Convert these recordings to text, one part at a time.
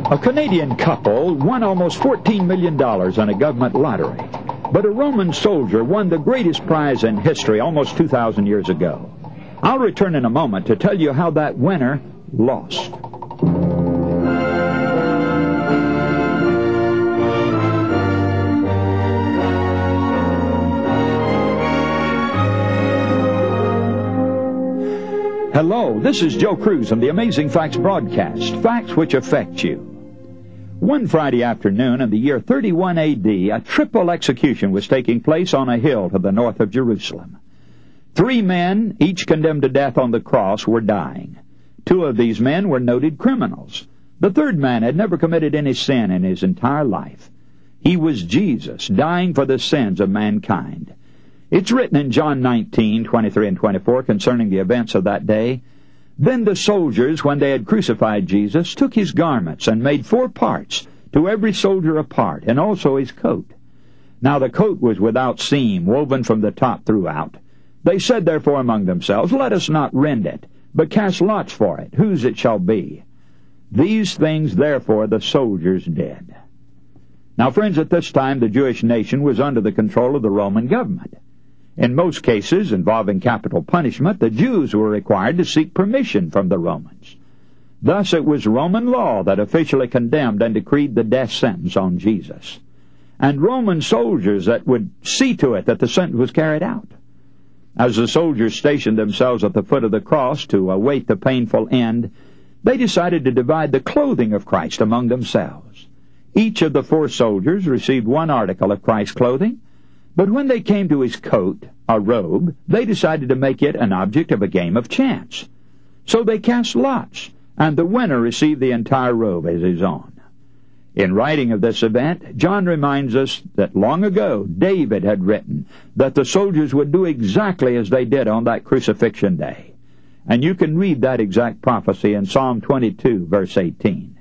A Canadian couple won almost $14 million on a government lottery. But a Roman soldier won the greatest prize in history almost 2,000 years ago. I'll return in a moment to tell you how that winner lost. Hello, this is Joe Cruz on the Amazing Facts broadcast, facts which affect you. One Friday afternoon in the year 31 A.D., a triple execution was taking place on a hill to the north of Jerusalem. 3 men, each condemned to death on the cross, were dying. 2 of these men were noted criminals. The third man had never committed any sin in his entire life. He was Jesus, dying for the sins of mankind. It's written in John 19:23 and 24 concerning the events of that day. Then the soldiers, when they had crucified Jesus, took his garments and made 4 parts, to every soldier a part, and also his coat. Now the coat was without seam, woven from the top throughout. They said therefore among themselves, Let us not rend it, but cast lots for it, whose it shall be. These things therefore the soldiers did. Now friends, at this time the Jewish nation was under the control of the Roman government. In most cases involving capital punishment, the Jews were required to seek permission from the Romans. Thus it was Roman law that officially condemned and decreed the death sentence on Jesus, and Roman soldiers that would see to it that the sentence was carried out. As the soldiers stationed themselves at the foot of the cross to await the painful end, they decided to divide the clothing of Christ among themselves. Each of the 4 soldiers received 1 article of Christ's clothing, but when they came to his coat, a robe, they decided to make it an object of a game of chance. So they cast lots, and the winner received the entire robe as his own. In writing of this event, John reminds us that long ago David had written that the soldiers would do exactly as they did on that crucifixion day. And you can read that exact prophecy in Psalm 22, verse 18.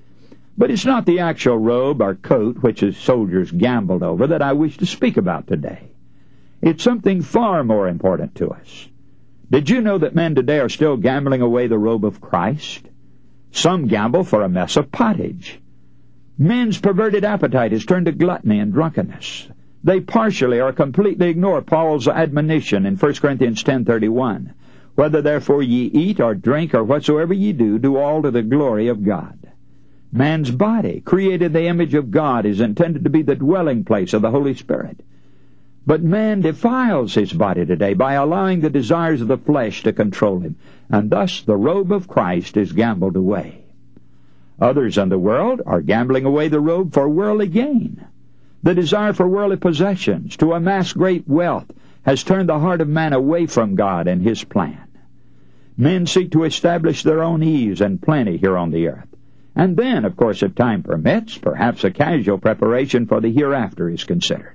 But it's not the actual robe or coat which the soldiers gambled over that I wish to speak about today. It's something far more important to us. Did you know that men today are still gambling away the robe of Christ? Some gamble for a mess of pottage. Men's perverted appetite is turned to gluttony and drunkenness. They partially or completely ignore Paul's admonition in 1 Corinthians 10:31. Whether therefore ye eat or drink or whatsoever ye do, do all to the glory of God. Man's body, created in the image of God, is intended to be the dwelling place of the Holy Spirit. But man defiles his body today by allowing the desires of the flesh to control him, and thus the robe of Christ is gambled away. Others in the world are gambling away the robe for worldly gain. The desire for worldly possessions, to amass great wealth, has turned the heart of man away from God and his plan. Men seek to establish their own ease and plenty here on the earth. And then, of course, if time permits, perhaps a casual preparation for the hereafter is considered.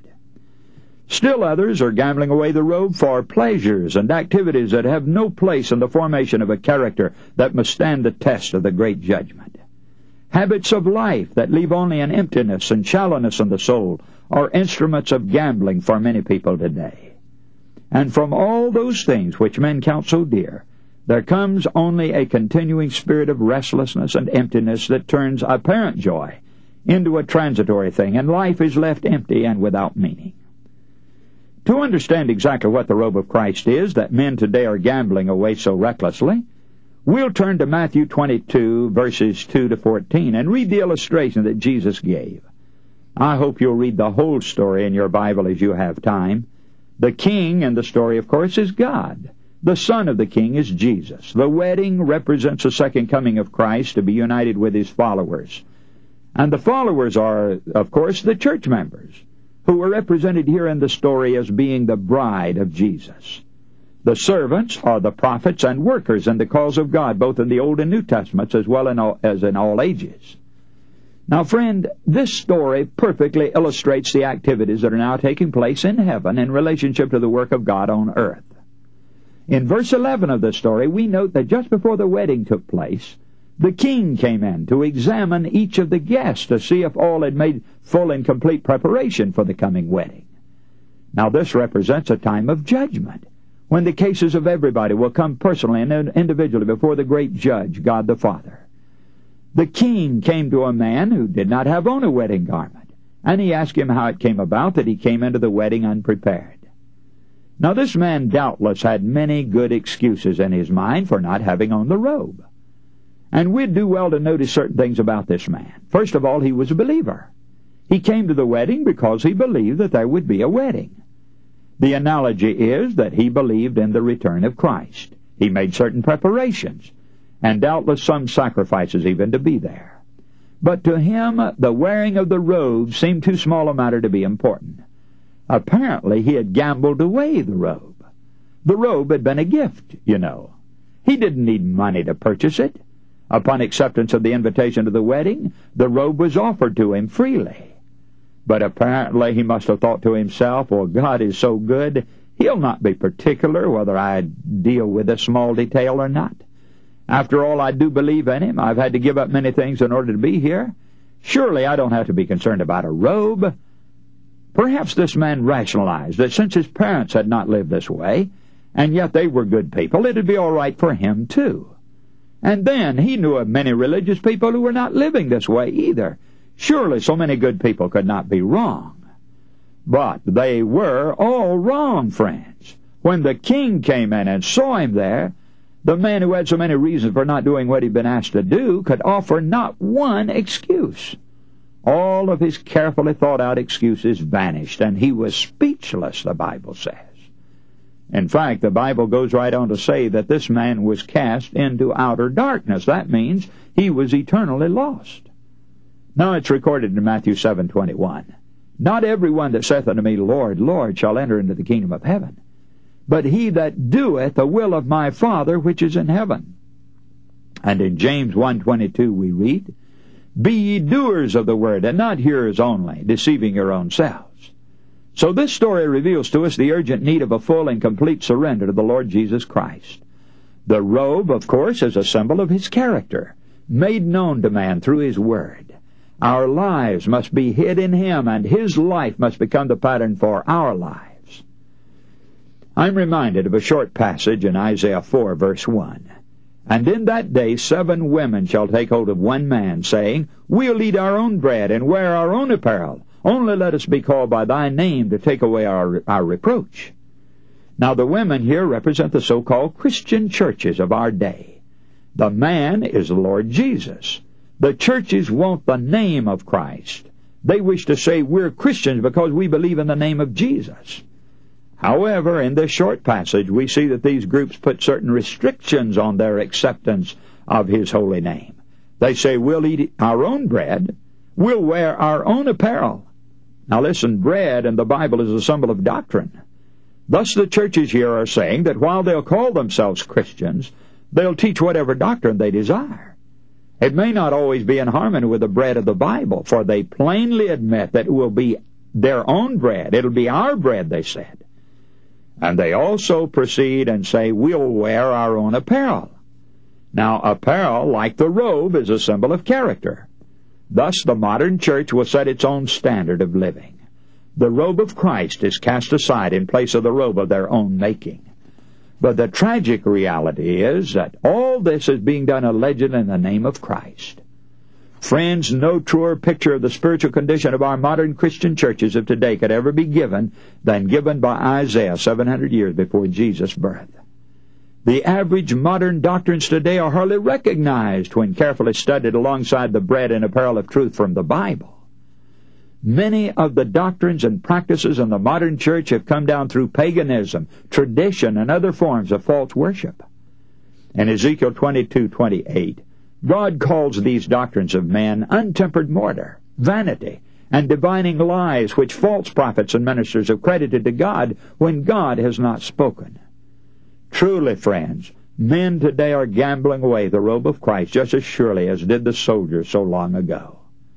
Still others are gambling away the robe for pleasures and activities that have no place in the formation of a character that must stand the test of the great judgment. Habits of life that leave only an emptiness and shallowness in the soul are instruments of gambling for many people today. And from all those things which men count so dear, there comes only a continuing spirit of restlessness and emptiness that turns apparent joy into a transitory thing, and life is left empty and without meaning. To understand exactly what the robe of Christ is that men today are gambling away so recklessly, we'll turn to Matthew 22, verses 2 to 14, and read the illustration that Jesus gave. I hope you'll read the whole story in your Bible as you have time. The king in the story, of course, is God. The son of the king is Jesus. The wedding represents the second coming of Christ to be united with his followers. And the followers are, of course, the church members, who are represented here in the story as being the bride of Jesus. The servants are the prophets and workers in the cause of God, both in the Old and New Testaments as well as in all ages. Now, friend, this story perfectly illustrates the activities that are now taking place in heaven in relationship to the work of God on earth. In verse 11 of the story, we note that just before the wedding took place, the king came in to examine each of the guests to see if all had made full and complete preparation for the coming wedding. Now, this represents a time of judgment, when the cases of everybody will come personally and individually before the great judge, God the Father. The king came to a man who did not have on a wedding garment, and he asked him how it came about that he came into the wedding unprepared. Now this man doubtless had many good excuses in his mind for not having on the robe. And we'd do well to notice certain things about this man. First of all, he was a believer. He came to the wedding because he believed that there would be a wedding. The analogy is that he believed in the return of Christ. He made certain preparations, and doubtless some sacrifices even to be there. But to him, the wearing of the robe seemed too small a matter to be important. Apparently, he had gambled away the robe. The robe had been a gift, you know. He didn't need money to purchase it. Upon acceptance of the invitation to the wedding, the robe was offered to him freely. But apparently he must have thought to himself, well, God is so good, He'll not be particular whether I deal with a small detail or not. After all, I do believe in Him. I've had to give up many things in order to be here. Surely I don't have to be concerned about a robe. Perhaps this man rationalized that since his parents had not lived this way, and yet they were good people, it'd be all right for him too. And then he knew of many religious people who were not living this way either. Surely so many good people could not be wrong. But they were all wrong, friends. When the king came in and saw him there, the man who had so many reasons for not doing what he'd been asked to do could offer not one excuse. All of his carefully thought-out excuses vanished, and he was speechless, the Bible says. In fact, the Bible goes right on to say that this man was cast into outer darkness. That means he was eternally lost. Now it's recorded in Matthew 7:21. Not everyone that saith unto me, Lord, Lord, shall enter into the kingdom of heaven, but he that doeth the will of my Father which is in heaven. And in James 1:22 we read, Be ye doers of the word, and not hearers only, deceiving your own selves. So this story reveals to us the urgent need of a full and complete surrender to the Lord Jesus Christ. The robe, of course, is a symbol of His character, made known to man through His word. Our lives must be hid in Him, and His life must become the pattern for our lives. I'm reminded of a short passage in Isaiah 4, verse 1. And in that day 7 women shall take hold of one man, saying, We'll eat our own bread and wear our own apparel. Only let us be called by thy name to take away our reproach. Now the women here represent the so-called Christian churches of our day. The man is the Lord Jesus. The churches want the name of Christ. They wish to say we're Christians because we believe in the name of Jesus. However, in this short passage, we see that these groups put certain restrictions on their acceptance of His holy name. They say, we'll eat our own bread, we'll wear our own apparel. Now listen, bread in the Bible is a symbol of doctrine. Thus the churches here are saying that while they'll call themselves Christians, they'll teach whatever doctrine they desire. It may not always be in harmony with the bread of the Bible, for they plainly admit that it will be their own bread. It'll be our bread, they said. And they also proceed and say, we'll wear our own apparel. Now, apparel, like the robe, is a symbol of character. Thus, the modern church will set its own standard of living. The robe of Christ is cast aside in place of the robe of their own making. But the tragic reality is that all this is being done allegedly in the name of Christ. Friends, no truer picture of the spiritual condition of our modern Christian churches of today could ever be given than given by Isaiah 700 years before Jesus' birth. The average modern doctrines today are hardly recognized when carefully studied alongside the bread and apparel of truth from the Bible. Many of the doctrines and practices in the modern church have come down through paganism, tradition, and other forms of false worship. In Ezekiel 22:28, God calls these doctrines of men untempered mortar, vanity, and divining lies which false prophets and ministers have credited to God when God has not spoken. Truly, friends, men today are gambling away the robe of Christ just as surely as did the soldiers so long ago.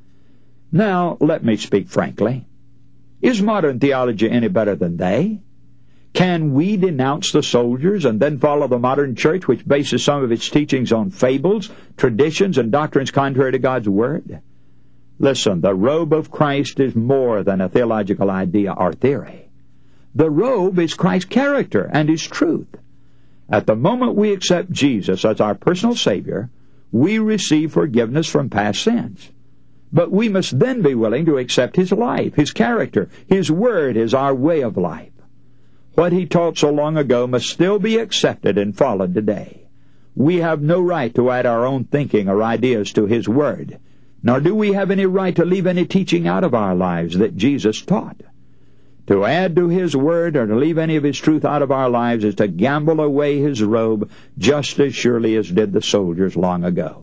Now, let me speak frankly. Is modern theology any better than they? Can we denounce the soldiers and then follow the modern church which bases some of its teachings on fables, traditions, and doctrines contrary to God's Word? Listen, the robe of Christ is more than a theological idea or theory. The robe is Christ's character and His truth. At the moment we accept Jesus as our personal Savior, we receive forgiveness from past sins. But we must then be willing to accept His life, His character, His Word as our way of life. What He taught so long ago must still be accepted and followed today. We have no right to add our own thinking or ideas to His Word, nor do we have any right to leave any teaching out of our lives that Jesus taught. To add to His Word or to leave any of His truth out of our lives is to gamble away His robe just as surely as did the soldiers long ago.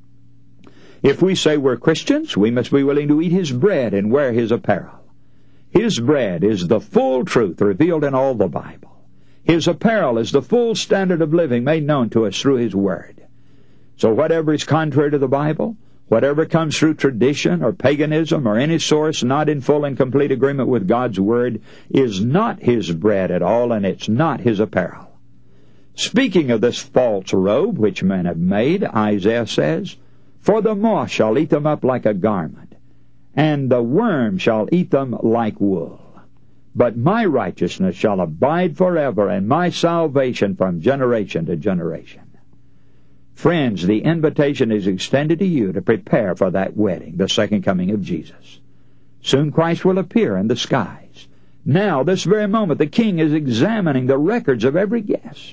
If we say we're Christians, we must be willing to eat His bread and wear His apparel. His bread is the full truth revealed in all the Bible. His apparel is the full standard of living made known to us through His Word. So whatever is contrary to the Bible, whatever comes through tradition or paganism or any source not in full and complete agreement with God's Word, is not His bread at all, and it's not His apparel. Speaking of this false robe which men have made, Isaiah says, "For the moth shall eat them up like a garment, and the worm shall eat them like wool. But my righteousness shall abide forever, and my salvation from generation to generation." Friends, the invitation is extended to you to prepare for that wedding, the second coming of Jesus. Soon Christ will appear in the skies. Now, this very moment, the King is examining the records of every guest.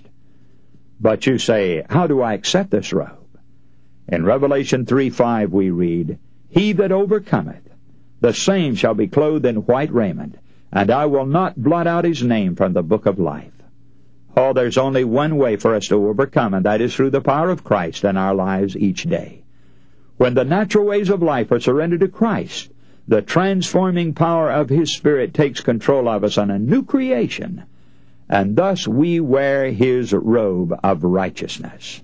But you say, how do I accept this robe? In Revelation 3:5 we read, "He that overcometh, the same shall be clothed in white raiment, and I will not blot out his name from the book of life." Oh, there's only one way for us to overcome, and that is through the power of Christ in our lives each day. When the natural ways of life are surrendered to Christ, the transforming power of His Spirit takes control of us on a new creation, and thus we wear His robe of righteousness.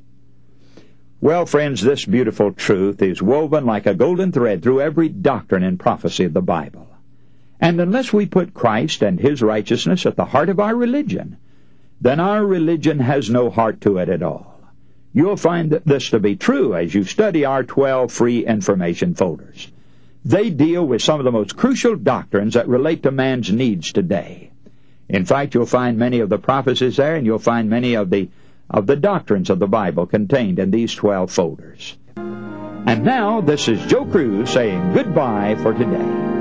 Well, friends, this beautiful truth is woven like a golden thread through every doctrine and prophecy of the Bible. And unless we put Christ and His righteousness at the heart of our religion, then our religion has no heart to it at all. You'll find this to be true as you study our 12 free information folders. They deal with some of the most crucial doctrines that relate to man's needs today. In fact, you'll find many of the prophecies there, and you'll find many of the doctrines of the Bible contained in these 12 folders. And now, this is Joe Cruz saying goodbye for today.